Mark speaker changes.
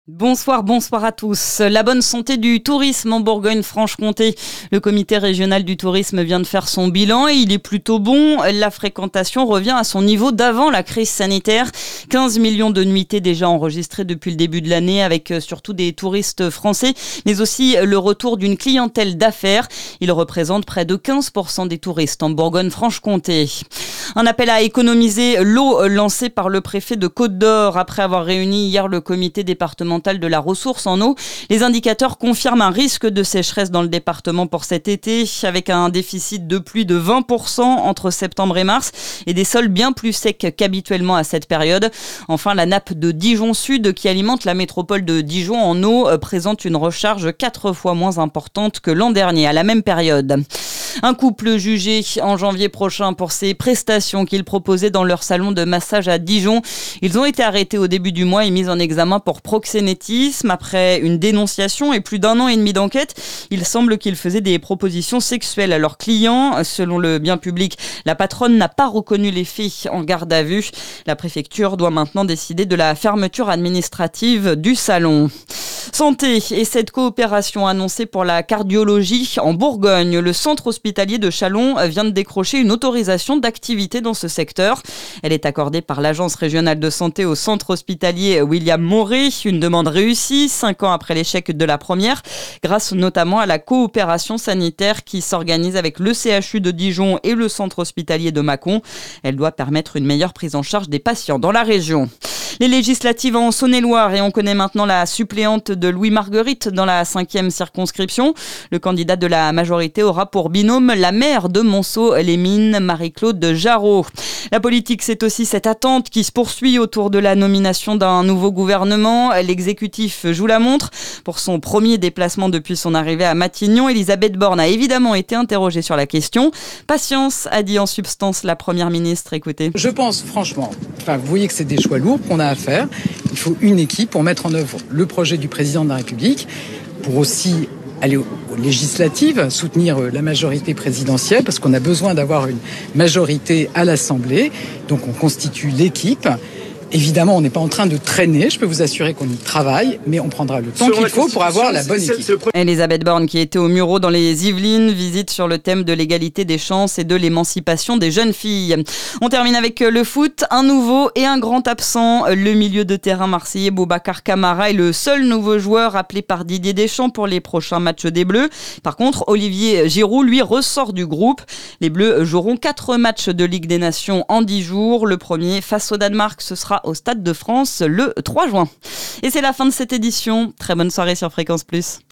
Speaker 1: Bonsoir à tous. La bonne santé du tourisme en Bourgogne-Franche-Comté. Le comité régional du tourisme vient de faire son bilan et il est plutôt bon. La fréquentation revient à son niveau d'avant la crise sanitaire. 15 millions de nuitées déjà enregistrées depuis le début de l'année avec surtout des touristes français, mais aussi le retour d'une clientèle d'affaires. Il représente près de 15% des touristes en Bourgogne-Franche-Comté. Un appel à économiser l'eau lancé par le préfet de Côte-d'Or après avoir réuni hier le comité départemental de la ressource en eau. Les indicateurs confirment un risque de sécheresse dans le département pour cet été, avec un déficit de pluie de 20% entre septembre et mars et des sols bien plus secs qu'habituellement à cette période. Enfin, la nappe de Dijon Sud, qui alimente la métropole de Dijon en eau, présente une recharge 4 fois moins importante que l'an dernier à la même période. Un couple jugé en janvier prochain pour ses prestations qu'ils proposaient dans leur salon de massage à Dijon. Ils ont été arrêtés au début du mois et mis en examen pour proxénétisme. Après une dénonciation et plus d'1 an et demi d'enquête, il semble qu'ils faisaient des propositions sexuelles à leurs clients. Selon le bien public, la patronne n'a pas reconnu les faits en garde à vue. La préfecture doit maintenant décider de la fermeture administrative du salon. Santé et cette coopération annoncée pour la cardiologie en Bourgogne. Le centre hospitalier de Châlons vient de décrocher une autorisation d'activité dans ce secteur. Elle est accordée par l'Agence régionale de santé au centre hospitalier William Moret. Une demande réussie 5 ans après l'échec de la première, grâce notamment à la coopération sanitaire qui s'organise avec le CHU de Dijon et le centre hospitalier de Mâcon. Elle doit permettre une meilleure prise en charge des patients dans la région. Les législatives en Saône-et-Loire et on connaît maintenant la suppléante de Louis Marguerite dans la 5e circonscription. Le candidat de la majorité aura pour binôme la maire de Monceau-les-Mines, Marie-Claude Jarraud. La politique, c'est aussi cette attente qui se poursuit autour de la nomination d'un nouveau gouvernement. L'exécutif joue la montre. Pour son premier déplacement depuis son arrivée à Matignon, Elisabeth Borne a évidemment été interrogée sur la question. Patience, a dit en substance la première ministre. Écoutez.
Speaker 2: Je pense franchement, vous voyez que c'est des choix lourds qu'on a à faire. Il faut une équipe pour mettre en œuvre le projet du président de la République, pour aussi aller aux législatives, soutenir la majorité présidentielle, parce qu'on a besoin d'avoir une majorité à l'Assemblée. Donc on constitue l'équipe. Évidemment, on n'est pas en train de traîner, je peux vous assurer qu'on y travaille, mais on prendra le temps qu'il faut pour avoir la bonne équipe.
Speaker 1: Elisabeth Borne, qui était au Mureau dans les Yvelines, visite sur le thème de l'égalité des chances et de l'émancipation des jeunes filles. On termine avec le foot, un nouveau et un grand absent. Le milieu de terrain marseillais Boubacar Kamara est le seul nouveau joueur appelé par Didier Deschamps pour les prochains matchs des Bleus. Par contre, Olivier Giroud, lui, ressort du groupe. Les Bleus joueront 4 matchs de Ligue des Nations en 10 jours. Le premier face au Danemark, ce sera au Stade de France le 3 juin. Et c'est la fin de cette édition. Très bonne soirée sur Fréquence Plus.